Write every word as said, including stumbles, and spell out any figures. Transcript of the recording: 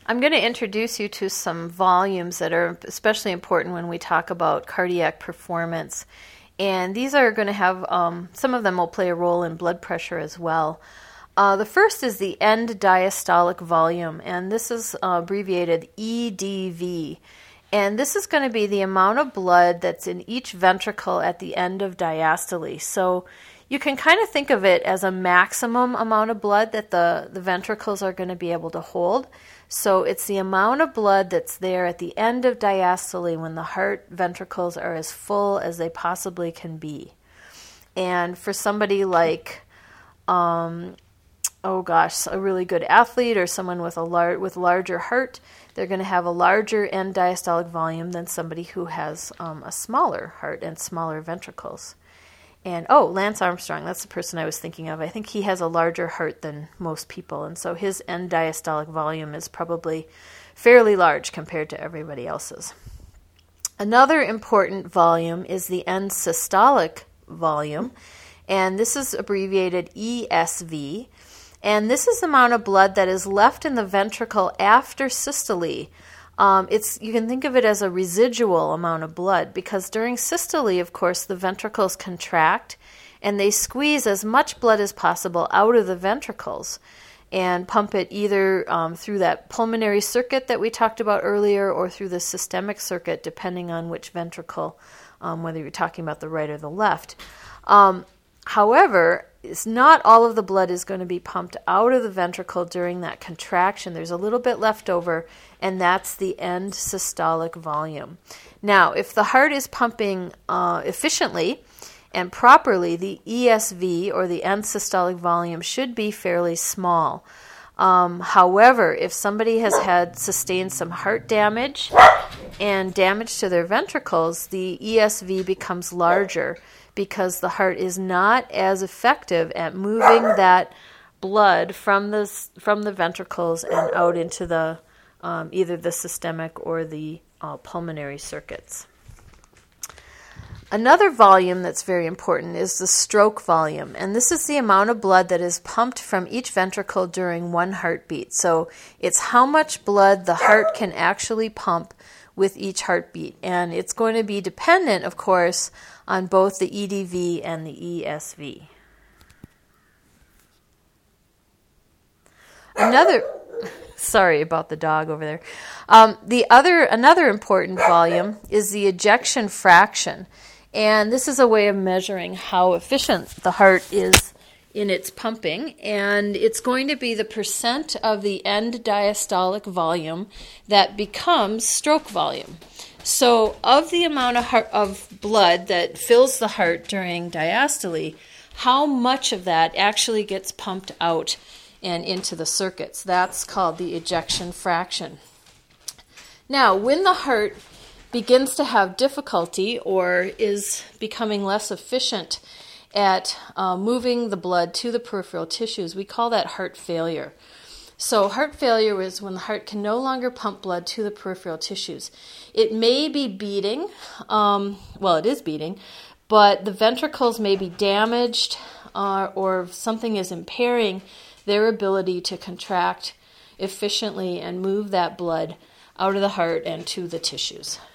I'm going to introduce you to some volumes that are especially important when we talk about cardiac performance. And these are going to have, um, some of them will play a role in blood pressure as well. Uh, the first is the end diastolic volume, and this is uh, abbreviated E D V. And this is going to be the amount of blood that's in each ventricle at the end of diastole. So you can kind of think of it as a maximum amount of blood that the, the ventricles are going to be able to hold. So it's the amount of blood that's there at the end of diastole when the heart ventricles are as full as they possibly can be. And for somebody like, um, oh gosh, a really good athlete or someone with a lar- with larger heart, they're going to have a larger end diastolic volume than somebody who has um, a smaller heart and smaller ventricles. And, oh, Lance Armstrong, that's the person I was thinking of. I think he has a larger heart than most people, and so his end diastolic volume is probably fairly large compared to everybody else's. Another important volume is the end systolic volume, and this is abbreviated E S V, and this is the amount of blood that is left in the ventricle after systole. Um, it's you can think of it as a residual amount of blood because during systole, of course, the ventricles contract and they squeeze as much blood as possible out of the ventricles and pump it either um, through that pulmonary circuit that we talked about earlier or through the systemic circuit, depending on which ventricle, um, whether you're talking about the right or the left. Um, however, it's not all of the blood is going to be pumped out of the ventricle during that contraction. There's a little bit left over, and that's the end systolic volume. Now, if the heart is pumping uh, efficiently and properly, the E S V, or the end systolic volume, should be fairly small. Um, however, if somebody has had sustained some heart damage and damage to their ventricles, the E S V becomes larger, because the heart is not as effective at moving that blood from the from the ventricles and out into the um, either the systemic or the uh, pulmonary circuits. Another volume that's very important is the stroke volume, and this is the amount of blood that is pumped from each ventricle during one heartbeat. So it's how much blood the heart can actually pump with each heartbeat, and it's going to be dependent, of course, on both the E D V and the E S V. Another, sorry about the dog over there. Um, the other, another important volume is the ejection fraction, and this is a way of measuring how efficient the heart is in its pumping, and it's going to be the percent of the end diastolic volume that becomes stroke volume. So of the amount of, heart, of blood that fills the heart during diastole, how much of that actually gets pumped out and into the circuits? That's called the ejection fraction. Now, when the heart begins to have difficulty or is becoming less efficient at uh, moving the blood to the peripheral tissues, we call that heart failure. So heart failure is when the heart can no longer pump blood to the peripheral tissues. It may be beating, um, well, it is beating, but the ventricles may be damaged uh, or something is impairing their ability to contract efficiently and move that blood out of the heart and to the tissues.